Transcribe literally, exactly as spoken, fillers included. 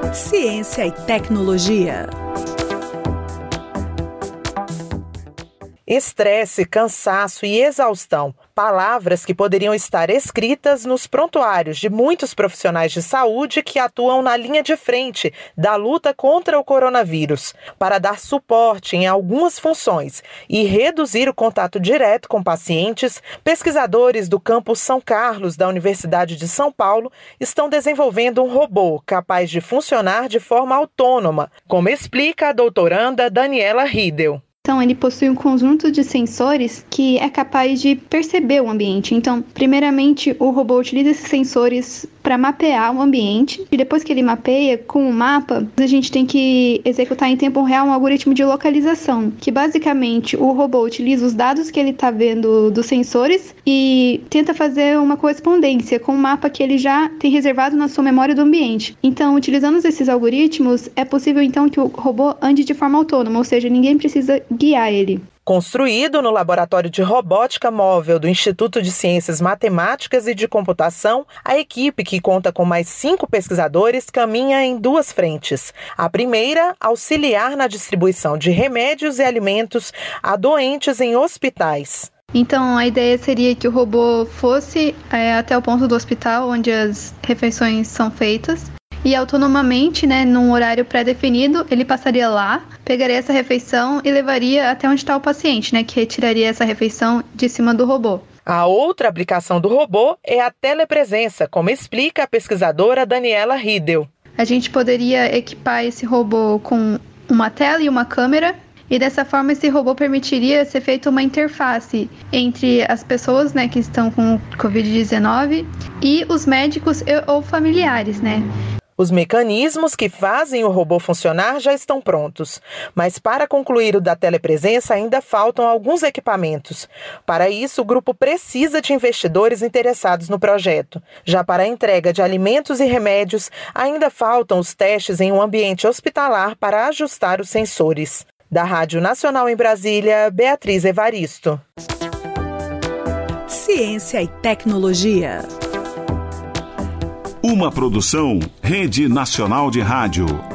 Ciência e tecnologia. Estresse, cansaço e exaustão. Palavras que poderiam estar escritas nos prontuários de muitos profissionais de saúde que atuam na linha de frente da luta contra o coronavírus, para dar suporte em algumas funções e reduzir o contato direto com pacientes. Pesquisadores do campus São Carlos da Universidade de São Paulo estão desenvolvendo um robô capaz de funcionar de forma autônoma, como explica a doutoranda Daniela Riedel. Então, ele possui um conjunto de sensores que é capaz de perceber o ambiente. Então, primeiramente, o robô utiliza esses sensores para mapear o ambiente. E depois que ele mapeia, com o mapa, a gente tem que executar em tempo real um algoritmo de localização, que basicamente o robô utiliza os dados que ele está vendo dos sensores e tenta fazer uma correspondência com o mapa que ele já tem reservado na sua memória do ambiente. Então, utilizando esses algoritmos, é possível então que o robô ande de forma autônoma, ou seja, ninguém precisa guiar ele. Construído no Laboratório de Robótica Móvel do Instituto de Ciências Matemáticas e de Computação, a equipe, que conta com mais cinco pesquisadores, caminha em duas frentes. A primeira, auxiliar na distribuição de remédios e alimentos a doentes em hospitais. Então, a ideia seria que o robô fosse é, até o ponto do hospital onde as refeições são feitas. E autonomamente, né, num horário pré-definido, ele passaria lá, pegaria essa refeição e levaria até onde está o paciente, né, que retiraria essa refeição de cima do robô. A outra aplicação do robô é a telepresença, como explica a pesquisadora Daniela Riedel. A gente poderia equipar esse robô com uma tela e uma câmera, e dessa forma esse robô permitiria ser feita uma interface entre as pessoas, né, que estão com covid dezenove e os médicos e, ou familiares, né? Os mecanismos que fazem o robô funcionar já estão prontos, mas para concluir o da telepresença ainda faltam alguns equipamentos. Para isso, o grupo precisa de investidores interessados no projeto. Já para a entrega de alimentos e remédios, ainda faltam os testes em um ambiente hospitalar para ajustar os sensores. Da Rádio Nacional em Brasília, Beatriz Evaristo. Ciência e tecnologia. Uma produção Rede Nacional de Rádio.